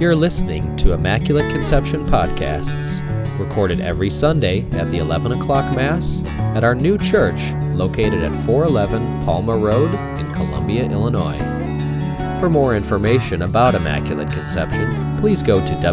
You're listening to Immaculate Conception Podcasts, recorded every Sunday at the 11 o'clock Mass at our new church located at 411 Palmer Road in Columbia, Illinois. For more information about Immaculate Conception, please go to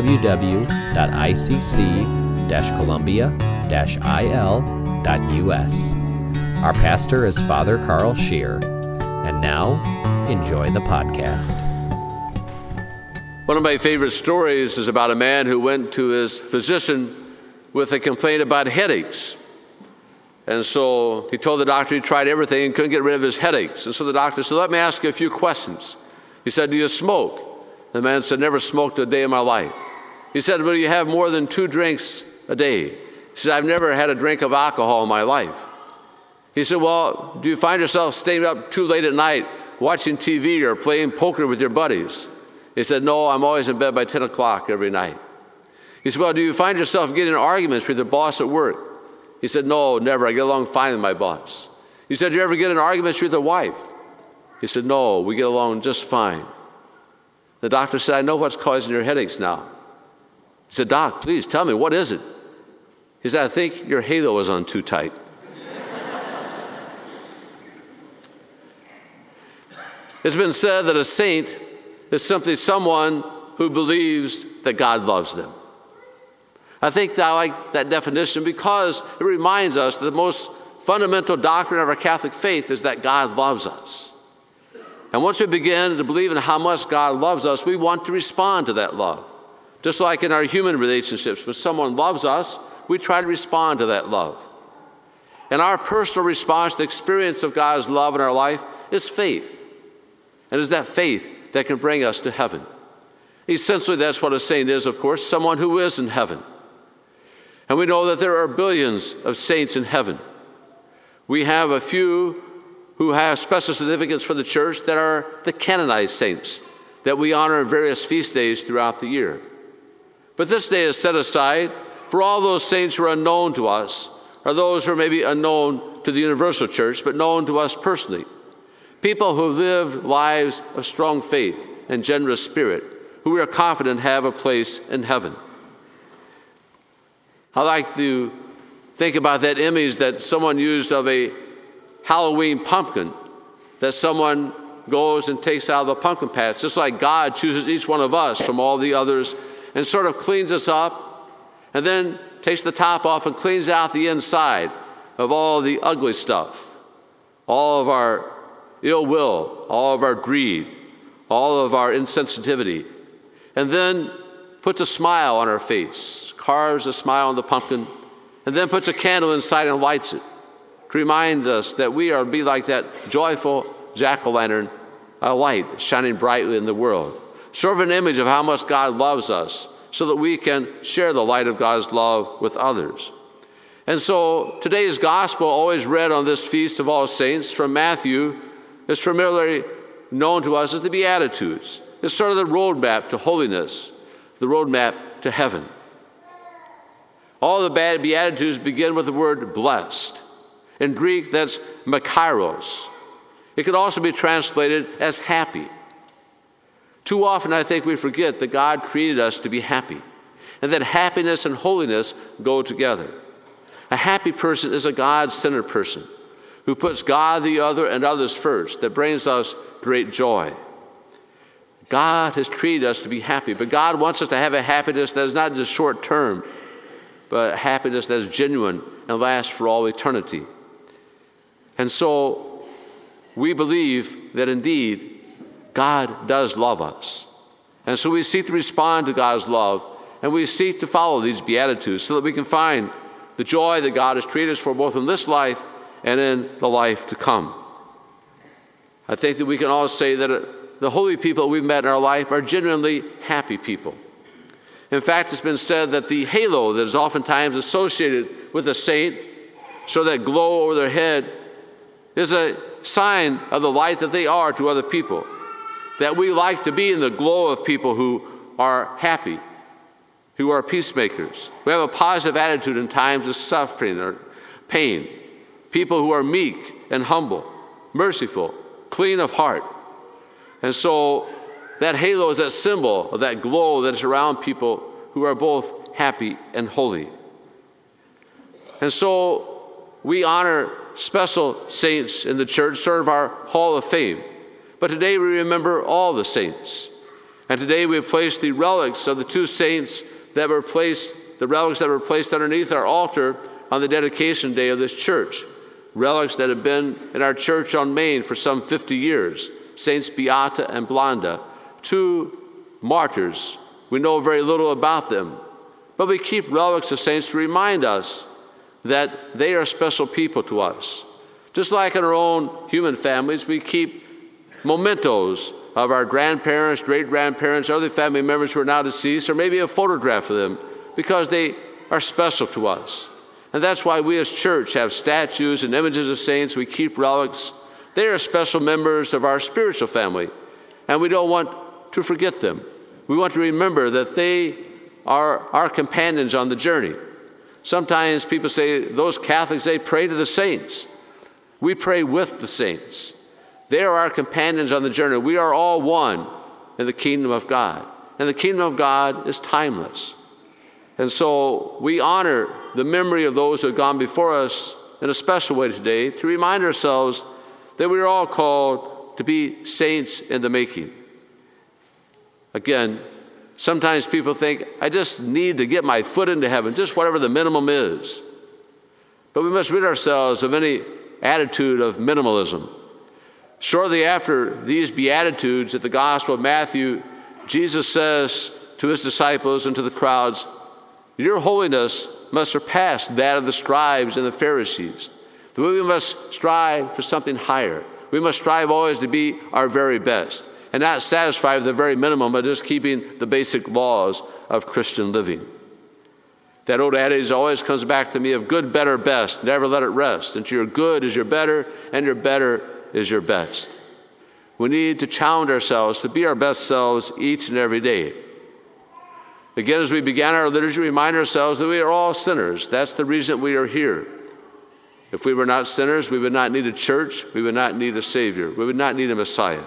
www.icc-columbia-il.us. Our pastor is Father Carl Scheer. And now, enjoy the podcast. One of my favorite stories is about a man who went to his physician with a complaint about headaches. And so he told the doctor he tried everything and couldn't get rid of his headaches. And so the doctor said, "Let me ask you a few questions." He said, "Do you smoke?" The man said, "Never smoked a day in my life." He said, "Well, do you have more than 2 drinks a day?" He said, "I've never had a drink of alcohol in my life." He said, "Well, do you find yourself staying up too late at night watching TV or playing poker with your buddies?" He said, "No, I'm always in bed by 10 o'clock every night." He said, "Well, do you find yourself getting in arguments with your boss at work?" He said, "No, never. I get along fine with my boss." He said, "Do you ever get in arguments with your wife?" He said, "No, we get along just fine." The doctor said, "I know what's causing your headaches now." He said, "Doc, please tell me, what is it?" He said, "I think your halo is on too tight." It's been said that a saint is simply someone who believes that God loves them. I think that I like that definition because it reminds us that the most fundamental doctrine of our Catholic faith is that God loves us. And once we begin to believe in how much God loves us, we want to respond to that love. Just like in our human relationships, when someone loves us, we try to respond to that love. And our personal response to the experience of God's love in our life is faith. And it's that faith that can bring us to heaven. Essentially, that's what a saint is, of course, someone who is in heaven. And we know that there are billions of saints in heaven. We have a few who have special significance for the church that are the canonized saints that we honor on various feast days throughout the year. But this day is set aside for all those saints who are unknown to us, or those who are maybe unknown to the universal church, but known to us personally. People who live lives of strong faith and generous spirit, who we are confident have a place in heaven. I like to think about that image that someone used of a Halloween pumpkin, that someone goes and takes out of the pumpkin patch, just like God chooses each one of us from all the others and sort of cleans us up and then takes the top off and cleans out the inside of all the ugly stuff, all of our ill will, all of our greed, all of our insensitivity, and then puts a smile on our face, carves a smile on the pumpkin, and then puts a candle inside and lights it to remind us that we are to be like that joyful jack-o'-lantern, a light shining brightly in the world. Sort of an image of how much God loves us so that we can share the light of God's love with others. And so today's gospel, always read on this Feast of All Saints from Matthew, is familiarly known to us as the Beatitudes. It's sort of the roadmap to holiness, the roadmap to heaven. All the Beatitudes begin with the word blessed. In Greek, that's makairos. It could also be translated as happy. Too often, I think we forget that God created us to be happy, and that happiness and holiness go together. A happy person is a God-centered person who puts God, the other, and others first, that brings us great joy. God has created us to be happy, but God wants us to have a happiness that is not just short-term, but a happiness that is genuine and lasts for all eternity. And so we believe that indeed God does love us. And so we seek to respond to God's love, and we seek to follow these Beatitudes so that we can find the joy that God has created us for both in this life and in the life to come. I think that we can all say that the holy people we've met in our life are genuinely happy people. In fact, it's been said that the halo that is oftentimes associated with a saint, so that glow over their head, is a sign of the light that they are to other people. That we like to be in the glow of people who are happy, who are peacemakers, who have a positive attitude in times of suffering or pain. People who are meek and humble, merciful, clean of heart. And so that halo is that symbol of that glow that is around people who are both happy and holy. And so we honor special saints in the church, sort of our Hall of Fame. But today we remember all the saints. And today we have placed the relics of the two saints that were placed, the relics that were placed underneath our altar on the dedication day of this church. Relics that have been in our church on Main for some 50 years. Saints Beata and Blanda, two martyrs. We know very little about them. But we keep relics of saints to remind us that they are special people to us. Just like in our own human families, we keep mementos of our grandparents, great-grandparents, other family members who are now deceased, or maybe a photograph of them, because they are special to us. And that's why we as church have statues and images of saints. We keep relics. They are special members of our spiritual family, and we don't want to forget them. We want to remember that they are our companions on the journey. Sometimes people say, those Catholics, they pray to the saints. We pray with the saints. They are our companions on the journey. We are all one in the kingdom of God. And the kingdom of God is timeless. And so we honor the memory of those who have gone before us in a special way today to remind ourselves that we are all called to be saints in the making. Again, sometimes people think, I just need to get my foot into heaven, just whatever the minimum is. But we must rid ourselves of any attitude of minimalism. Shortly after these Beatitudes at the Gospel of Matthew, Jesus says to his disciples and to the crowds, your holiness must surpass that of the scribes and the Pharisees. We must strive for something higher. We must strive always to be our very best and not satisfied with the very minimum, but just keeping the basic laws of Christian living. That old adage always comes back to me of good, better, best. Never let it rest. And your good is your better, and your better is your best. We need to challenge ourselves to be our best selves each and every day. Again, as we began our liturgy, remind ourselves that we are all sinners. That's the reason we are here. If we were not sinners, we would not need a church. We would not need a Savior. We would not need a Messiah.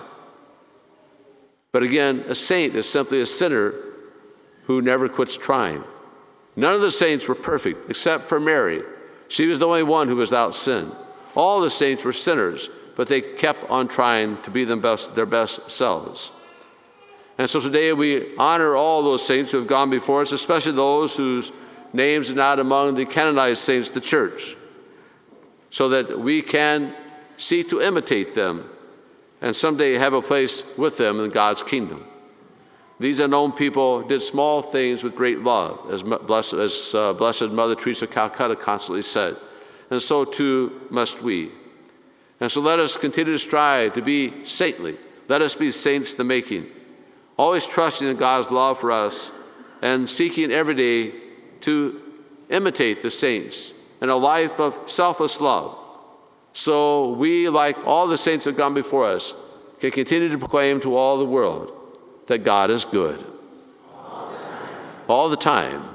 But again, a saint is simply a sinner who never quits trying. None of the saints were perfect except for Mary. She was the only one who was without sin. All the saints were sinners, but they kept on trying to be their best selves. And so today we honor all those saints who have gone before us, especially those whose names are not among the canonized saints of the church, so that we can seek to imitate them and someday have a place with them in God's kingdom. These unknown people did small things with great love, as Blessed Mother Teresa of Calcutta constantly said. And so too must we. And so let us continue to strive to be saintly. Let us be saints in the making, always trusting in God's love for us and seeking every day to imitate the saints in a life of selfless love. So we, like all the saints who have gone before us, can continue to proclaim to all the world that God is good. All the time.